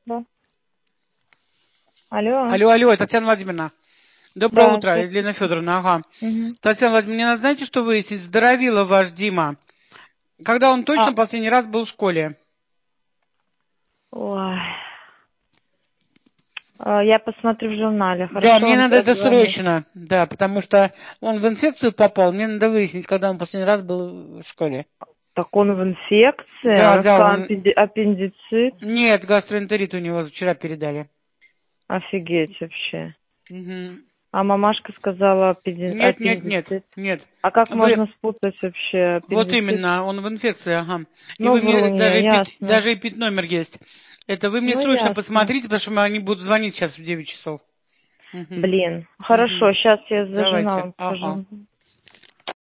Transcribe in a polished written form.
Да. Алло. Алло, Татьяна Владимировна. Доброе Да, утро, Елена Федоровна, ага. Угу. Татьяна Владимировна, мне надо, знаете, что выяснить? Здоровила ваш Дима. Когда он точно последний раз был в школе? Ой. Я посмотрю в журнале. Да, Хорошо, мне он надо это позвонит. срочно, да, потому что он в инфекцию попал, мне надо выяснить, когда он последний раз был в школе. Так он в инфекции? Да, Она да, сказала он... аппендицит. Нет, гастроэнтерит у него вчера передали. Офигеть вообще. Угу. А мамашка сказала Нет. аппендицит. А как Вы... можно спутать вообще Вот аппендицит? именно, он в инфекции, ага. И Ну, вы мне врунья, ясно. даже эпид номер есть. Это вы мне Ну, срочно ясно. посмотрите, потому что они будут звонить сейчас в 9 часов. Угу. Блин. Хорошо, Угу. сейчас я за Давайте. журналом Ага. схожу.